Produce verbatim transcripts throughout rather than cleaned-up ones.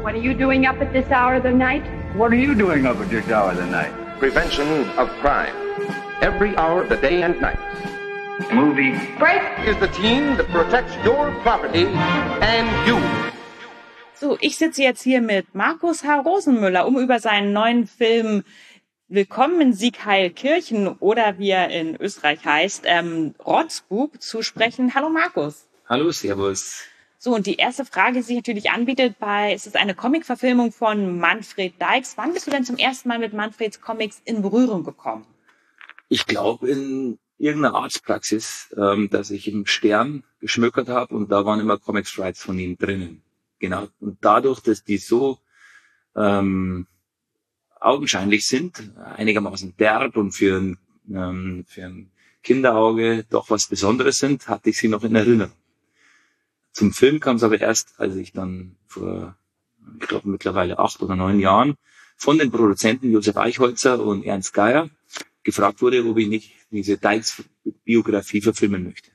What are you doing up at this hour of the night? What are you doing up at this hour of the night? Prevention of crime. Every hour of the day and night. Movie. Break! Is the team that protects your property and you. So, ich sitze jetzt hier mit Markus H. Rosenmüller, um über seinen neuen Film Willkommen in Siegheilkirchen oder wie er in Österreich heißt, ähm, Rotzbub zu sprechen. Hallo Markus. Hallo, servus. So, und die erste Frage, die sich natürlich anbietet, bei, es ist eine Comic-Verfilmung von Manfred Dykes. Wann bist du denn zum ersten Mal mit Manfreds Comics in Berührung gekommen? Ich glaube in irgendeiner Arztpraxis, ähm, dass ich im Stern geschmökert habe und da waren immer Comic-Strips von ihm drinnen. Genau. Und dadurch, dass die so ähm, augenscheinlich sind, einigermaßen derb und für ein, ähm, für ein Kinderauge doch was Besonderes sind, hatte ich sie noch in Erinnerung. Zum Film kam es aber erst, als ich dann vor, ich glaube mittlerweile acht oder neun Jahren von den Produzenten Josef Eichholzer und Ernst Geier gefragt wurde, ob ich nicht diese Dykes-Biografie verfilmen möchte.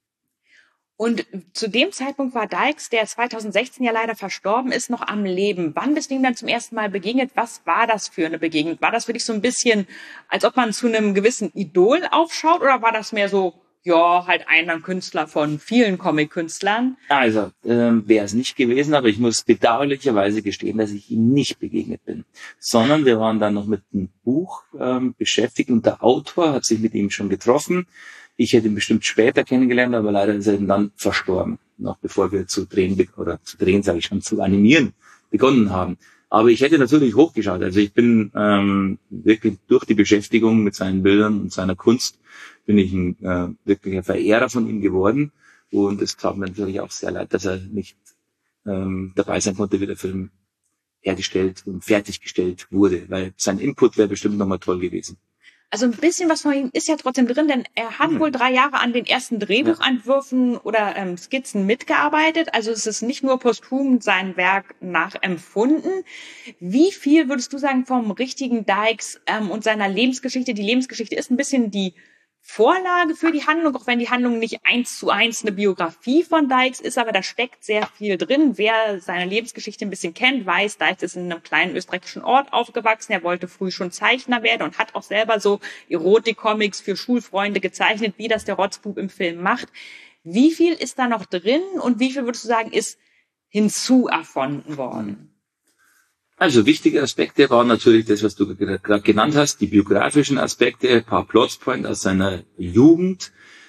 Und zu dem Zeitpunkt war Dykes, der zweitausendsechzehn ja leider verstorben ist, noch am Leben. Wann bist du ihm dann zum ersten Mal begegnet? Was war das für eine Begegnung? War das für dich so ein bisschen, als ob man zu einem gewissen Idol aufschaut, oder war das mehr so, ja, halt einer Künstler von vielen Comic-Künstlern? Also, ähm, wäre es nicht gewesen, aber ich muss bedauerlicherweise gestehen, dass ich ihm nicht begegnet bin. Sondern wir waren dann noch mit einem Buch ähm, beschäftigt und der Autor hat sich mit ihm schon getroffen. Ich hätte ihn bestimmt später kennengelernt, aber leider ist er dann verstorben, noch bevor wir zu drehen, oder zu drehen, sage ich schon, zu animieren begonnen haben. Aber ich hätte natürlich hochgeschaut. Also ich bin ähm, wirklich durch die Beschäftigung mit seinen Bildern und seiner Kunst bin ich ein äh, wirklicher Verehrer von ihm geworden. Und es tat mir natürlich auch sehr leid, dass er nicht ähm, dabei sein konnte, wie der Film hergestellt und fertiggestellt wurde, weil sein Input wäre bestimmt nochmal toll gewesen. Also ein bisschen was von ihm ist ja trotzdem drin, denn er hat hm. wohl drei Jahre an den ersten Drehbuchentwürfen oder ähm, Skizzen mitgearbeitet. Also es ist nicht nur posthum sein Werk nachempfunden. Wie viel würdest du sagen vom richtigen Dykes ähm, und seiner Lebensgeschichte? Die Lebensgeschichte ist ein bisschen die Vorlage für die Handlung, auch wenn die Handlung nicht eins zu eins eine Biografie von Dykes ist, aber da steckt sehr viel drin. Wer seine Lebensgeschichte ein bisschen kennt, weiß, Dykes ist in einem kleinen österreichischen Ort aufgewachsen. Er wollte früh schon Zeichner werden und hat auch selber so Erotik-Comics für Schulfreunde gezeichnet, wie das der Rotzbub im Film macht. Wie viel ist da noch drin und wie viel würdest du sagen, ist hinzu erfunden worden? Also wichtige Aspekte waren natürlich das, was du gerade genannt hast, die biografischen Aspekte, ein paar Plotpoints aus seiner Jugend.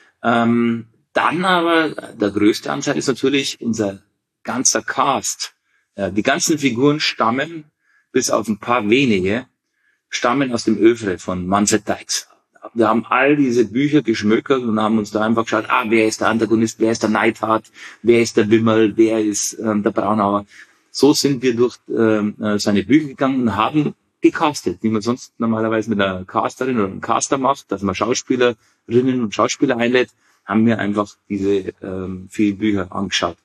Ähm, dann aber der größte Anteil ist natürlich unser ganzer Cast. Ja, die ganzen Figuren stammen, bis auf ein paar wenige, stammen aus dem Œuvre von Manfred Dykes. Wir haben all diese Bücher geschmökert und haben uns da einfach geschaut, ah, wer ist der Antagonist, wer ist der Neidhart, wer ist der Wimmel, wer ist ähm, der Braunauer. So sind wir durch äh, seine Bücher gegangen und haben gecastet, wie man sonst normalerweise mit einer Casterin oder einem Caster macht, dass man Schauspielerinnen und Schauspieler einlädt, haben wir einfach diese ähm, vielen Bücher angeschaut.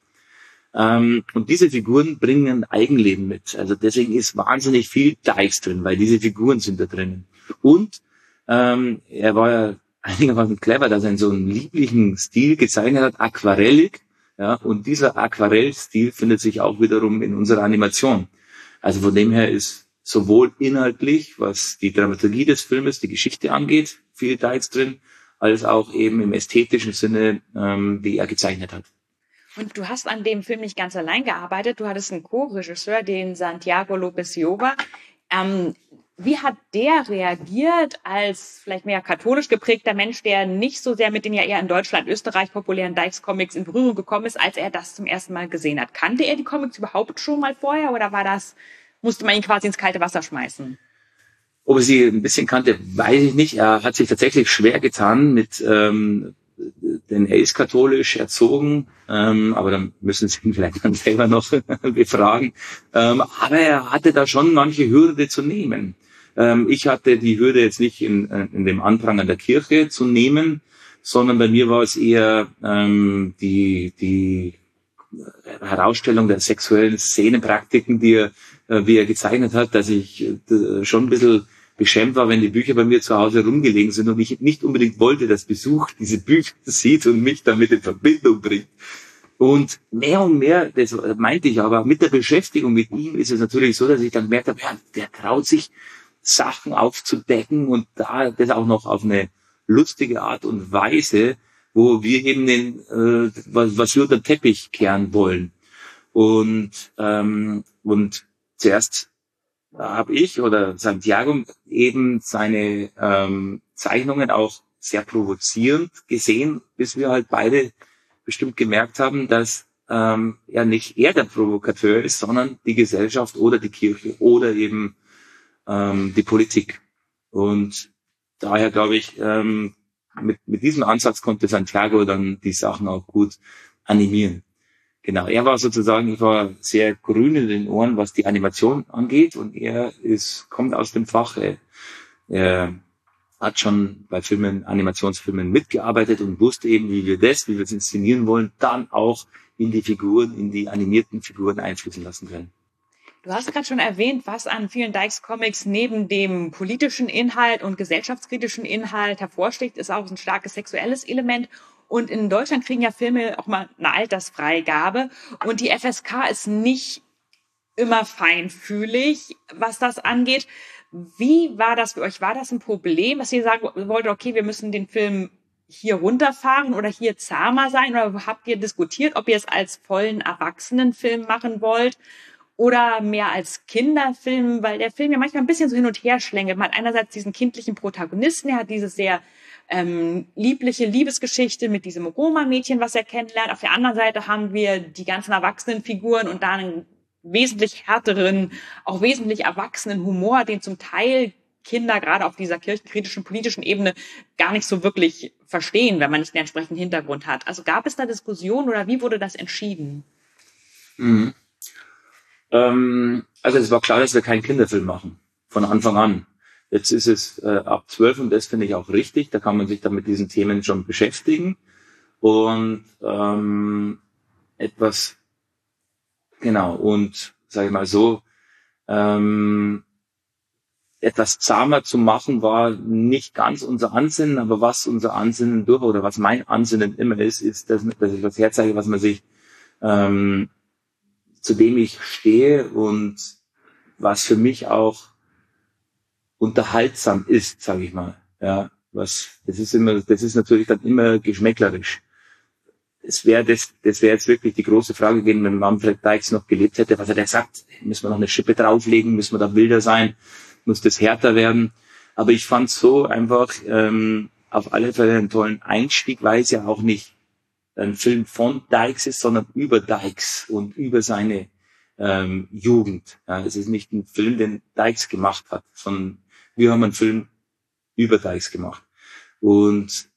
Ähm, und diese Figuren bringen ein Eigenleben mit. Also deswegen ist wahnsinnig viel Dykes drin, weil diese Figuren sind da drinnen. Und ähm, er war ja einigermaßen clever, dass er in so einem lieblichen Stil gezeichnet hat, aquarellig. Ja, und dieser Aquarellstil findet sich auch wiederum in unserer Animation. Also von dem her ist sowohl inhaltlich, was die Dramaturgie des Filmes, die Geschichte angeht, viel Dykes drin, als auch eben im ästhetischen Sinne, ähm, wie er gezeichnet hat. Und du hast an dem Film nicht ganz allein gearbeitet. Du hattest einen Co-Regisseur, den Santiago López Lloba. Ähm, Wie hat der reagiert als vielleicht mehr katholisch geprägter Mensch, der nicht so sehr mit den ja eher in Deutschland, Österreich populären Dykes-Comics in Berührung gekommen ist, als er das zum ersten Mal gesehen hat? Kannte er die Comics überhaupt schon mal vorher oder war das, musste man ihn quasi ins kalte Wasser schmeißen? Ob er sie ein bisschen kannte, weiß ich nicht. Er hat sich tatsächlich schwer getan mit, ähm, denn er ist katholisch erzogen, ähm, aber dann müssen Sie ihn vielleicht dann selber noch befragen. Ähm, aber er hatte da schon manche Hürde zu nehmen. Ich hatte die Hürde jetzt nicht in, in dem Anprangern der Kirche zu nehmen, sondern bei mir war es eher ähm, die, die Herausstellung der sexuellen Szenenpraktiken, die er, äh, wie er gezeichnet hat, dass ich äh, schon ein bisschen beschämt war, wenn die Bücher bei mir zu Hause rumgelegen sind und ich nicht unbedingt wollte, dass Besuch diese Bücher sieht und mich damit in Verbindung bringt. Und mehr und mehr, das meinte ich aber, mit der Beschäftigung mit ihm ist es natürlich so, dass ich dann gemerkt habe, ja, der traut sich, Sachen aufzudecken und da das auch noch auf eine lustige Art und Weise, wo wir eben den, äh, was, was wir unter den Teppich kehren wollen. Und ähm, und zuerst habe ich oder Santiago eben seine ähm, Zeichnungen auch sehr provozierend gesehen, bis wir halt beide bestimmt gemerkt haben, dass ähm, ja nicht er der Provokateur ist, sondern die Gesellschaft oder die Kirche oder eben ähm, die Politik. Und daher glaube ich, ähm, mit, mit diesem Ansatz konnte Santiago dann die Sachen auch gut animieren. Genau, er war sozusagen, ich war sehr grün in den Ohren, was die Animation angeht, und er ist, kommt aus dem Fach. Er, er hat schon bei Filmen, Animationsfilmen mitgearbeitet und wusste eben, wie wir das, wie wir es inszenieren wollen, dann auch in die Figuren, in die animierten Figuren einfließen lassen können. Du hast gerade schon erwähnt, was an vielen Dykes-Comics neben dem politischen Inhalt und gesellschaftskritischen Inhalt hervorsticht, ist auch ein starkes sexuelles Element. Und in Deutschland kriegen ja Filme auch mal eine Altersfreigabe. Und die F S K ist nicht immer feinfühlig, was das angeht. Wie war das für euch? War das ein Problem, dass ihr sagen wolltet, okay, wir müssen den Film hier runterfahren oder hier zahmer sein? Oder habt ihr diskutiert, ob ihr es als vollen Erwachsenenfilm machen wollt oder mehr als Kinderfilm? Weil der Film ja manchmal ein bisschen so hin und her schlängelt. Man hat einerseits diesen kindlichen Protagonisten, er hat dieses sehr ähm, liebliche Liebesgeschichte mit diesem Roma-Mädchen, was er kennenlernt. Auf der anderen Seite haben wir die ganzen Erwachsenenfiguren und da einen wesentlich härteren, auch wesentlich erwachsenen Humor, den zum Teil Kinder gerade auf dieser kirchenkritischen, politischen Ebene gar nicht so wirklich verstehen, wenn man nicht den entsprechenden Hintergrund hat. Also gab es da Diskussionen oder wie wurde das entschieden? Mhm. Ähm, also es war klar, dass wir keinen Kinderfilm machen, von Anfang an. Jetzt ist es äh, ab zwölf und das finde ich auch richtig, da kann man sich dann mit diesen Themen schon beschäftigen und ähm, etwas Genau, und sage ich mal so, ähm, etwas zahmer zu machen war nicht ganz unser Ansinnen, aber was unser Ansinnen durch, oder was mein Ansinnen immer ist, ist, dass, dass ich was herzeige, was man sich, ähm, zu dem ich stehe und was für mich auch unterhaltsam ist, sage ich mal. Ja, was, das ist immer, das ist natürlich dann immer geschmäcklerisch. Es wäre das, das wäre jetzt wirklich die große Frage gewesen, wenn Manfred Dykes noch gelebt hätte, was hat er gesagt? Müssen wir noch eine Schippe drauflegen? Müssen wir da wilder sein? Muss das härter werden? Aber ich fand so einfach ähm, auf alle Fälle einen tollen Einstieg, weil es ja auch nicht ein Film von Dykes ist, sondern über Dykes und über seine ähm, Jugend. Ja, es ist nicht ein Film, den Dykes gemacht hat, sondern wir haben einen Film über Dykes gemacht. Und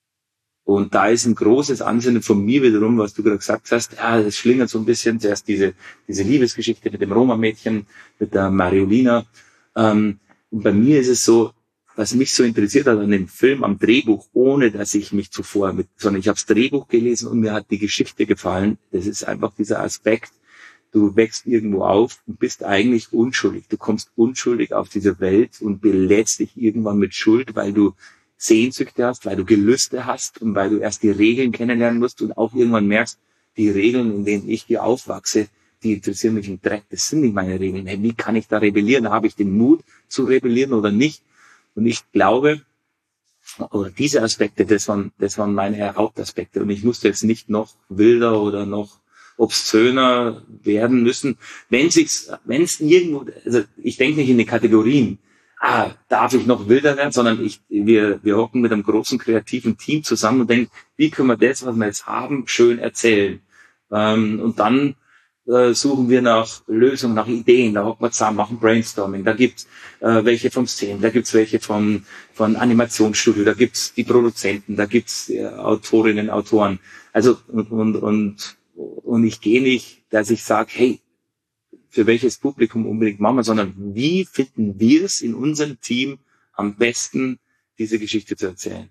Und da ist ein großes Ansinnen von mir wiederum, was du gerade gesagt hast, ja, das schlingert so ein bisschen, zuerst diese, diese Liebesgeschichte mit dem Roma-Mädchen, mit der Mariolina. Ähm, und bei mir ist es so, was mich so interessiert hat an dem Film, am Drehbuch, ohne dass ich mich zuvor mit, sondern ich habe das Drehbuch gelesen und mir hat die Geschichte gefallen. Das ist einfach dieser Aspekt, du wächst irgendwo auf und bist eigentlich unschuldig. Du kommst unschuldig auf diese Welt und belädst dich irgendwann mit Schuld, weil du Sehnsüchte hast, weil du Gelüste hast und weil du erst die Regeln kennenlernen musst und auch irgendwann merkst, die Regeln, in denen ich hier aufwachse, die interessieren mich im Dreck, das sind nicht meine Regeln. Wie kann ich da rebellieren? Habe ich den Mut zu rebellieren oder nicht? Und ich glaube, oder diese Aspekte, das waren, das waren meine Hauptaspekte. Und ich musste jetzt nicht noch wilder oder noch obszöner werden müssen. Wenn sich's, wenn es irgendwo, also ich denke nicht in die Kategorien, ah, darf ich noch wilder werden, sondern ich, wir, wir hocken mit einem großen kreativen Team zusammen und denken, wie können wir das, was wir jetzt haben, schön erzählen? Ähm, und dann äh, suchen wir nach Lösungen, nach Ideen, da hocken wir zusammen, machen Brainstorming, da gibt's äh, welche vom Szenen, da gibt's welche von, von Animationsstudio, da gibt's die Produzenten, da gibt's äh, Autorinnen, Autoren. Also, und, und, und, und ich gehe nicht, dass ich sage, hey, für welches Publikum unbedingt machen wir, sondern wie finden wir es in unserem Team am besten, diese Geschichte zu erzählen.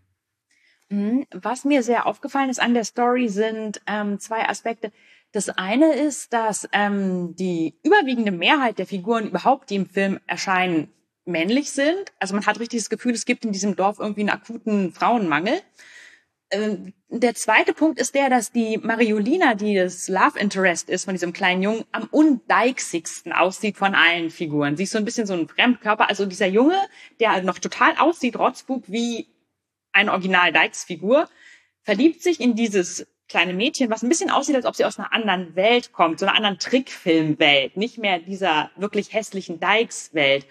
Was mir sehr aufgefallen ist an der Story sind ähm, zwei Aspekte. Das eine ist, dass ähm, die überwiegende Mehrheit der Figuren überhaupt, die im Film erscheinen, männlich sind. Also man hat richtig das Gefühl, es gibt in diesem Dorf irgendwie einen akuten Frauenmangel. Der zweite Punkt ist der, dass die Mariolina, die das Love Interest ist von diesem kleinen Jungen, am undeichsigsten aussieht von allen Figuren. Sie ist so ein bisschen so ein Fremdkörper. Also dieser Junge, der noch total aussieht, Rotzbub, wie eine Original-Dykes-Figur, verliebt sich in dieses kleine Mädchen, was ein bisschen aussieht, als ob sie aus einer anderen Welt kommt, so einer anderen Trickfilmwelt, nicht mehr dieser wirklich hässlichen Dykes-Welt.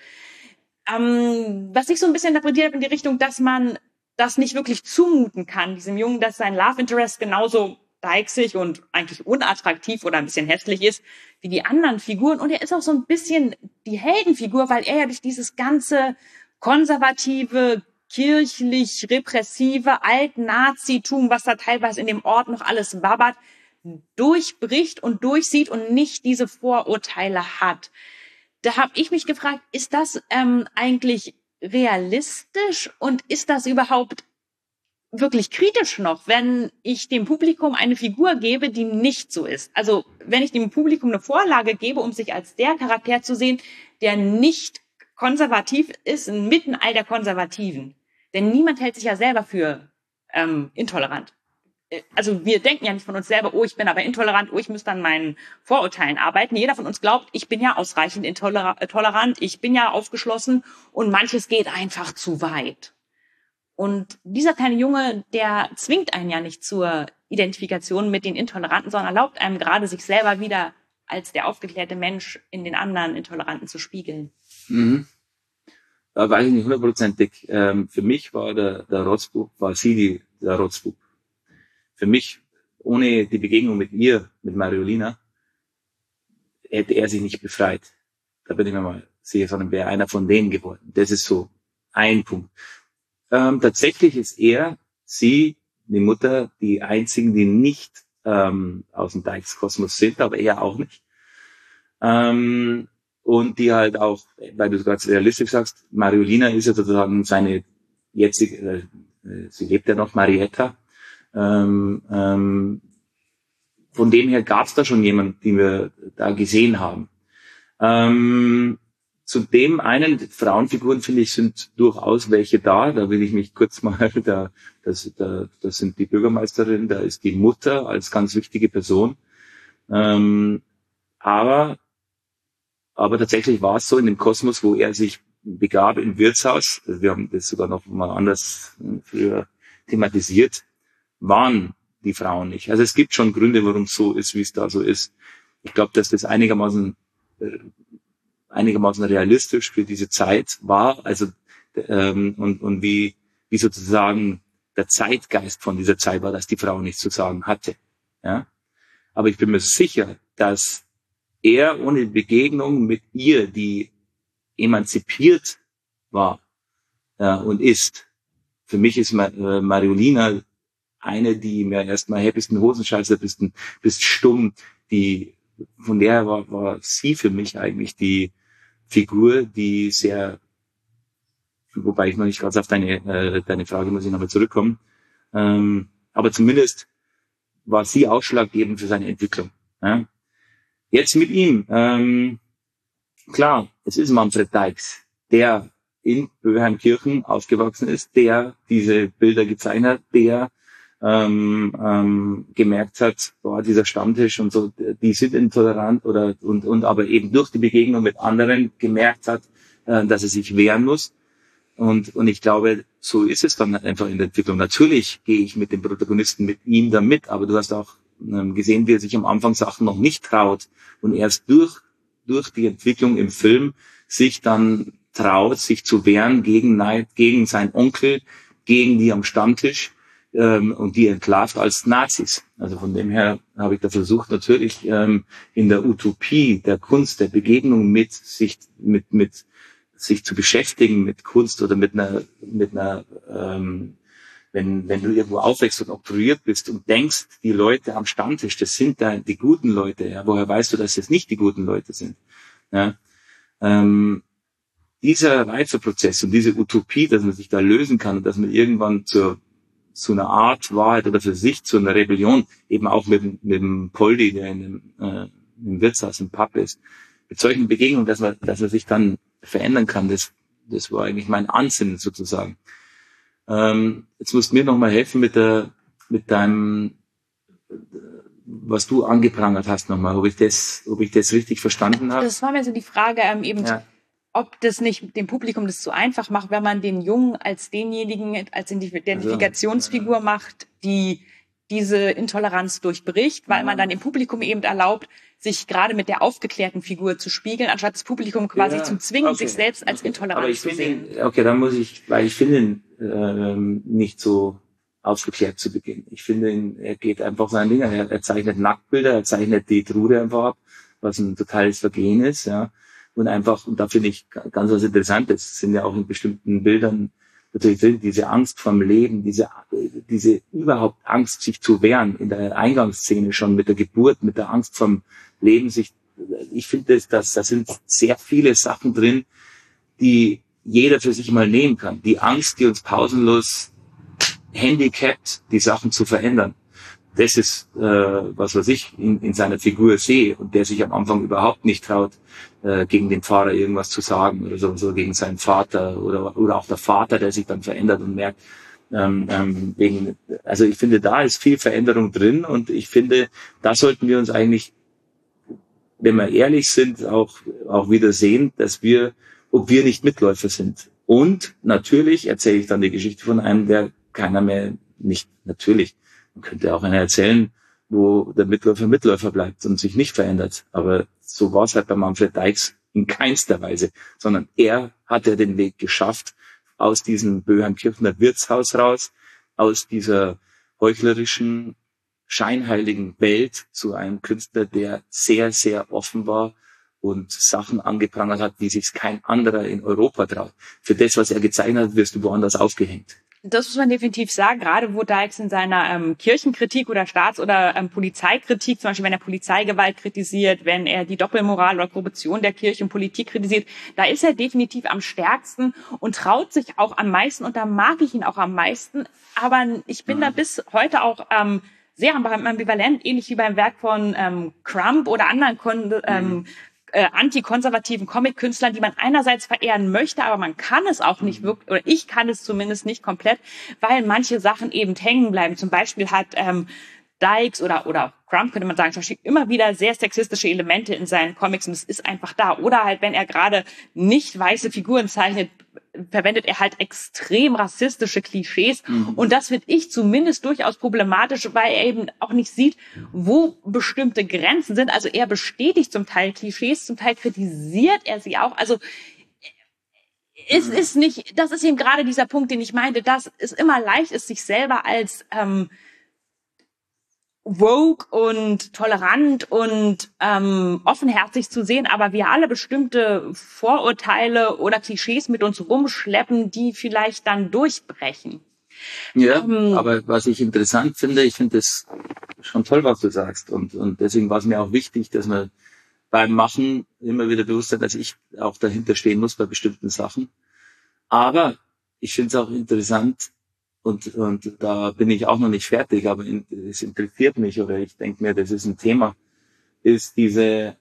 Ähm, was ich so ein bisschen interpretiert habe in die Richtung, dass man das nicht wirklich zumuten kann, diesem Jungen, dass sein Love Interest genauso deichsig und eigentlich unattraktiv oder ein bisschen hässlich ist wie die anderen Figuren. Und er ist auch so ein bisschen die Heldenfigur, weil er ja durch dieses ganze konservative, kirchlich repressive Alt-Nazitum, was da teilweise in dem Ort noch alles wabbert, durchbricht und durchsieht und nicht diese Vorurteile hat. Da habe ich mich gefragt, ist das ähm, eigentlich realistisch und ist das überhaupt wirklich kritisch noch, wenn ich dem Publikum eine Figur gebe, die nicht so ist? Also wenn ich dem Publikum eine Vorlage gebe, um sich als der Charakter zu sehen, der nicht konservativ ist, inmitten all der Konservativen. Denn niemand hält sich ja selber für ähm, intolerant. Also wir denken ja nicht von uns selber, oh, ich bin aber intolerant, oh, ich muss an meinen Vorurteilen arbeiten. Jeder von uns glaubt, ich bin ja ausreichend intolerant, ich bin ja aufgeschlossen und manches geht einfach zu weit. Und dieser kleine Junge, der zwingt einen ja nicht zur Identifikation mit den Intoleranten, sondern erlaubt einem gerade, sich selber wieder als der aufgeklärte Mensch in den anderen Intoleranten zu spiegeln. Mhm. Da weiß ich nicht hundertprozentig. Ähm, für mich war der, der Rotzbub, war sie die, der Rotzbub. Für mich, ohne die Begegnung mit ihr, mit Mariolina, hätte er sich nicht befreit. Da bin ich mir mal sicher, sondern wäre einer von denen geworden. Das ist so ein Punkt. Ähm, tatsächlich ist er, sie, die Mutter, die einzigen, die nicht ähm, aus dem Dykes-Kosmos sind, aber er auch nicht. Ähm, und die halt auch, weil du ganz realistisch sagst, Mariolina ist ja sozusagen seine jetzige, äh, sie lebt ja noch, Marietta. Ähm, ähm, von dem her gab es da schon jemanden, den wir da gesehen haben. Ähm, zu dem einen Frauenfiguren, finde ich, sind durchaus welche da. Da will ich mich kurz mal, da, das, da, das sind die Bürgermeisterin, da ist die Mutter als ganz wichtige Person. Ähm, aber, aber tatsächlich war es so in dem Kosmos, wo er sich begab im Wirtshaus, also wir haben das sogar noch mal anders früher thematisiert, waren die Frauen nicht. Also es gibt schon Gründe, warum es so ist, wie es da so ist. Ich glaube, dass das einigermaßen äh, einigermaßen realistisch für diese Zeit war, also ähm, und und wie wie sozusagen der Zeitgeist von dieser Zeit war, dass die Frau nichts zu sagen hatte. Ja, aber ich bin mir sicher, dass er ohne Begegnung mit ihr, die emanzipiert war ja, und ist, für mich ist Mariolina eine, die mir erstmal, hey, bist ein Hosenscheißer, bist ein, bist stumm, die, von der war, war sie für mich eigentlich die Figur, die sehr, wobei ich noch nicht ganz auf deine, äh, deine Frage muss ich nochmal zurückkommen, ähm, aber zumindest war sie ausschlaggebend für seine Entwicklung. Ja. Jetzt mit ihm, ähm, klar, es ist Manfred Dykes, der in Böheimkirchen aufgewachsen ist, der diese Bilder gezeichnet hat, der ähm, ähm, gemerkt hat, boah, dieser Stammtisch und so, die sind intolerant oder und und aber eben durch die Begegnung mit anderen gemerkt hat, äh, dass er sich wehren muss. Und und ich glaube, so ist es dann einfach in der Entwicklung. Natürlich gehe ich mit dem Protagonisten, mit ihm da mit, aber du hast auch ähm, gesehen, wie er sich am Anfang Sachen noch nicht traut und erst durch durch die Entwicklung im Film sich dann traut, sich zu wehren gegen Neid, gegen seinen Onkel, gegen die am Stammtisch. Ähm, und die entlarvt als Nazis. Also von dem her habe ich da versucht, natürlich ähm, in der Utopie der Kunst, der Begegnung mit sich, mit mit sich zu beschäftigen mit Kunst oder mit einer mit einer ähm, wenn wenn du irgendwo aufwächst und oktroyiert bist und denkst, die Leute am Stammtisch, das sind da die guten Leute. Ja, woher weißt du, dass das nicht die guten Leute sind? Ja, ähm, dieser Reifeprozess und diese Utopie, dass man sich da lösen kann und dass man irgendwann zur zu einer Art Wahrheit oder für sich zu einer Rebellion, eben auch mit, mit dem Poldi, der in dem, äh, im Wirtshaus, im Pub ist, mit solchen Begegnungen, dass man, dass er sich dann verändern kann, das, das war eigentlich mein Ansinnen sozusagen. Ähm, jetzt musst du mir nochmal helfen mit der, mit deinem, was du angeprangert hast nochmal, ob ich das, ob ich das richtig verstanden habe. Das war mir so die Frage, ähm, eben, ja. ob das nicht dem Publikum das zu einfach macht, wenn man den Jungen als denjenigen, als Identifikationsfigur also, macht, die diese Intoleranz durchbricht, weil ja. man dann dem Publikum eben erlaubt, sich gerade mit der aufgeklärten Figur zu spiegeln, anstatt das Publikum quasi ja, zu zwingen, okay. sich selbst als okay. intolerant Aber ich zu sehen. Ihn, okay, dann muss ich, weil ich finde ihn ähm, nicht so aufgeklärt zu Beginn. Ich finde ihn, er geht einfach sein Ding, er, er zeichnet Nacktbilder, er zeichnet die Trude einfach ab, was ein totales Vergehen ist, ja. Und einfach, und da finde ich ganz was Interessantes, sind ja auch in bestimmten Bildern natürlich drin, diese Angst vom Leben, diese, diese überhaupt Angst, sich zu wehren, in der Eingangsszene schon mit der Geburt, mit der Angst vom Leben, sich, ich finde, dass, dass, da sind sehr viele Sachen drin, die jeder für sich mal nehmen kann. Die Angst, die uns pausenlos handicapt, die Sachen zu verändern. Das ist, äh, was, was ich in, in seiner Figur sehe und der sich am Anfang überhaupt nicht traut, äh, gegen den Pfarrer irgendwas zu sagen oder so, so gegen seinen Vater oder, oder auch der Vater, der sich dann verändert und merkt, ähm, ähm, wegen, also ich finde, da ist viel Veränderung drin und ich finde, da sollten wir uns eigentlich, wenn wir ehrlich sind, auch, auch wieder sehen, dass wir, ob wir nicht Mitläufer sind. Und natürlich erzähle ich dann die Geschichte von einem, der keiner mehr, nicht natürlich, man könnte auch einer erzählen, wo der Mitläufer Mitläufer bleibt und sich nicht verändert. Aber so war es halt bei Manfred Dykes in keinster Weise, sondern er hat ja den Weg geschafft aus diesem Böheimkirchener Wirtshaus raus, aus dieser heuchlerischen, scheinheiligen Welt zu einem Künstler, der sehr, sehr offen war und Sachen angeprangert hat, die sich kein anderer in Europa traut. Für das, was er gezeichnet hat, wirst du woanders aufgehängt. Das muss man definitiv sagen, gerade wo Dykes in seiner ähm, Kirchenkritik oder Staats- oder ähm, Polizeikritik, zum Beispiel wenn er Polizeigewalt kritisiert, wenn er die Doppelmoral oder Korruption der Kirche und Politik kritisiert, da ist er definitiv am stärksten und traut sich auch am meisten und da mag ich ihn auch am meisten. Aber ich bin mhm. da bis heute auch ähm, sehr ambivalent, ähnlich wie beim Werk von ähm, Crump oder anderen Kon- ähm, mhm. Äh, antikonservativen Comic-Künstlern, die man einerseits verehren möchte, aber man kann es auch nicht wirklich, oder ich kann es zumindest nicht komplett, weil manche Sachen eben hängen bleiben. Zum Beispiel hat ähm, Dykes oder oder Crump, könnte man sagen, immer wieder sehr sexistische Elemente in seinen Comics und es ist einfach da. Oder halt, wenn er gerade nicht weiße Figuren zeichnet, verwendet er halt extrem rassistische Klischees. Mhm. Und das finde ich zumindest durchaus problematisch, weil er eben auch nicht sieht, wo bestimmte Grenzen sind. Also er bestätigt zum Teil Klischees, zum Teil kritisiert er sie auch. Also es mhm. ist nicht, das ist eben gerade dieser Punkt, den ich meinte, dass es immer leicht ist, sich selber als ähm, woke und tolerant und ähm, offenherzig zu sehen, aber wir alle bestimmte Vorurteile oder Klischees mit uns rumschleppen, die vielleicht dann durchbrechen. Ja, ähm, aber was ich interessant finde, ich finde das schon toll, was du sagst und und deswegen war es mir auch wichtig, dass man beim Machen immer wieder bewusst hat, dass ich auch dahinter stehen muss bei bestimmten Sachen. Aber ich finde es auch interessant, Und, und da bin ich auch noch nicht fertig, aber es interessiert mich oder ich denke mir, das ist ein Thema, ist diese,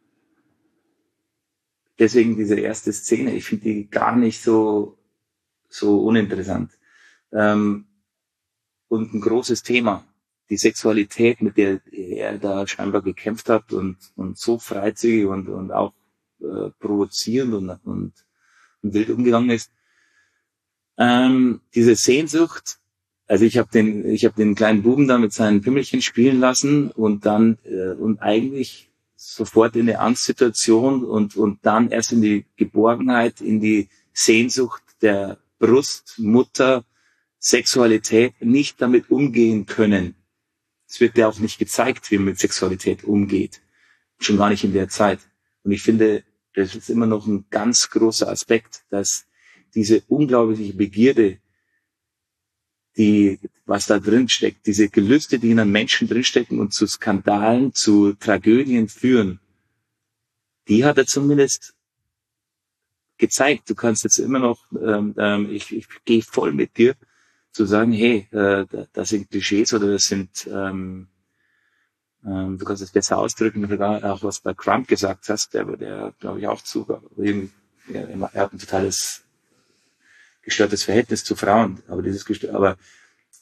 deswegen diese erste Szene, ich finde die gar nicht so, so uninteressant. Ähm, und ein großes Thema, die Sexualität, mit der er da scheinbar gekämpft hat und, und so freizügig und, und auch äh, provozierend und, und, und wild umgegangen ist. Ähm, diese Sehnsucht, also ich habe den, ich habe den kleinen Buben da mit seinen Pimmelchen spielen lassen und dann äh, und eigentlich sofort in eine Angstsituation und und dann erst in die Geborgenheit, in die Sehnsucht der Brustmutter, Sexualität, nicht damit umgehen können. Es wird ja auch nicht gezeigt, wie man mit Sexualität umgeht, schon gar nicht in der Zeit. Und ich finde, das ist immer noch ein ganz großer Aspekt, dass diese unglaubliche Begierde, die, was da drin steckt, diese Gelüste, die in einem Menschen drinstecken und zu Skandalen, zu Tragödien führen, die hat er zumindest gezeigt. Du kannst jetzt immer noch, ähm, ähm, ich, ich gehe voll mit dir, zu sagen, hey, äh, das sind Klischees oder das sind, ähm, ähm, du kannst es besser ausdrücken, auch was bei Crump gesagt hast, der, der glaube ich auch zu, irgendwie, er, er hat ein totales gestörtes Verhältnis zu Frauen, aber dieses gestört, aber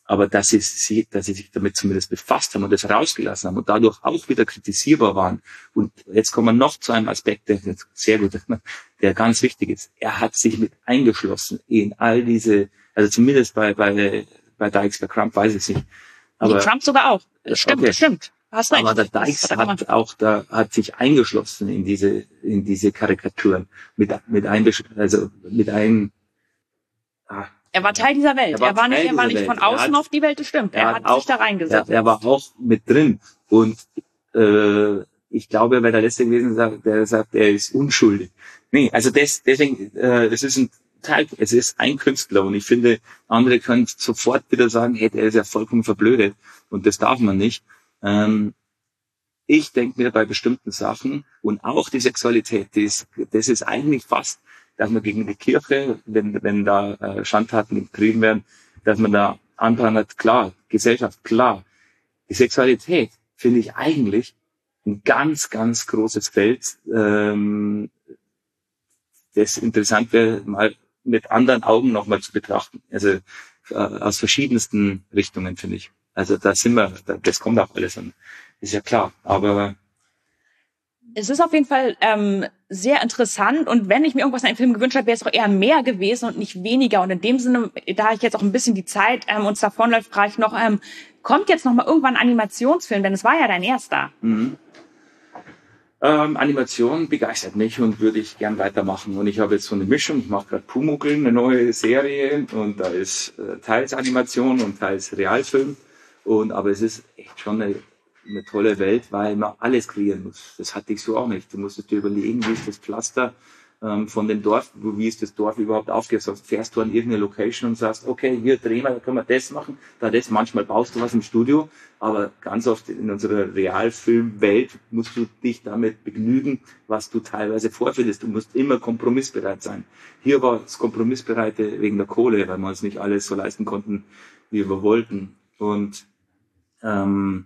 Aber dass sie, sie, dass sie sich damit zumindest befasst haben und das rausgelassen haben und dadurch auch wieder kritisierbar waren. Und jetzt kommen wir noch zu einem Aspekt, der sehr gut, der ganz wichtig ist. Er hat sich mit eingeschlossen in all diese, also zumindest bei, bei, bei Dykes, bei Crump weiß ich es nicht. Aber, die Trump sogar auch. Stimmt, okay. stimmt. Hast recht. Aber der Dykes hat, hat auch da, hat sich eingeschlossen in diese, in diese Karikaturen. Mit, mit ein, also, mit einem, ah, er war Teil dieser Welt. Er war, er war nicht, er war nicht von außen hat, auf die Welt, das stimmt. Er, er hat, hat auch, sich da reingesetzt. Er, er war auch mit drin. Und, äh, ich glaube, er wäre der Letzte gewesen, der sagt, er ist unschuldig. Nee, also das, deswegen, äh, es ist ein Teil, es ist ein Künstler und ich finde, andere können sofort wieder sagen, hey, der ist ja vollkommen verblödet und das darf man nicht. Ähm, ich denke mir bei bestimmten Sachen und auch die Sexualität, die ist, das ist eigentlich fast, dass man gegen die Kirche, wenn, wenn da äh, Schandtaten betrieben werden, dass man da anprangert, klar, Gesellschaft, klar. Die Sexualität finde ich eigentlich ein ganz, ganz großes Feld, ähm, das interessant wäre, mal mit anderen Augen nochmal zu betrachten. Also äh, aus verschiedensten Richtungen, finde ich. Also da sind wir, das kommt auch alles an. Ist ja klar. Aber es ist auf jeden Fall ähm, sehr interessant und wenn ich mir irgendwas in einem Film gewünscht habe, wäre es auch eher mehr gewesen und nicht weniger. Und in dem Sinne, da ich jetzt auch ein bisschen die Zeit ähm, uns davonläuft, frage ich noch, ähm, kommt jetzt noch mal irgendwann ein Animationsfilm? Denn es war ja dein erster. Mhm. Ähm, Animation begeistert mich und würde ich gern weitermachen. Und ich habe jetzt so eine Mischung. Ich mache gerade Pumuckl, eine neue Serie und da ist äh, teils Animation und teils Realfilm. Und aber es ist echt schon eine, eine tolle Welt, weil man alles kreieren muss. Das hatte ich so auch nicht. Du musstest dir überlegen, wie ist das Pflaster ähm, von dem Dorf, wie ist das Dorf überhaupt aufgesetzt. Fährst du an irgendeine Location und sagst, okay, hier drehen wir, da können wir das machen, da das. Manchmal baust du was im Studio, aber ganz oft in unserer Realfilmwelt musst du dich damit begnügen, was du teilweise vorfindest. Du musst immer kompromissbereit sein. Hier war das Kompromissbereite wegen der Kohle, weil wir uns nicht alles so leisten konnten, wie wir wollten. Und ähm,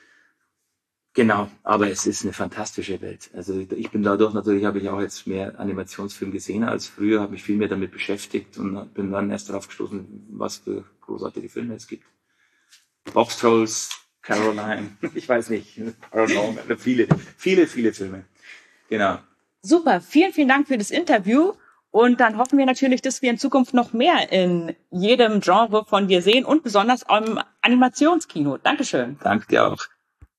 genau, aber es ist eine fantastische Welt. Also ich bin dadurch natürlich, habe ich auch jetzt mehr Animationsfilm gesehen als früher, habe mich viel mehr damit beschäftigt und bin dann erst darauf gestoßen, was für großartige Filme es gibt. Box Trolls, Caroline, ich weiß nicht, I don't know, viele, viele, viele Filme. Genau. Super, vielen, vielen Dank für das Interview. Und dann hoffen wir natürlich, dass wir in Zukunft noch mehr in jedem Genre von dir sehen und besonders im Animationskino. Dankeschön. Danke dir auch.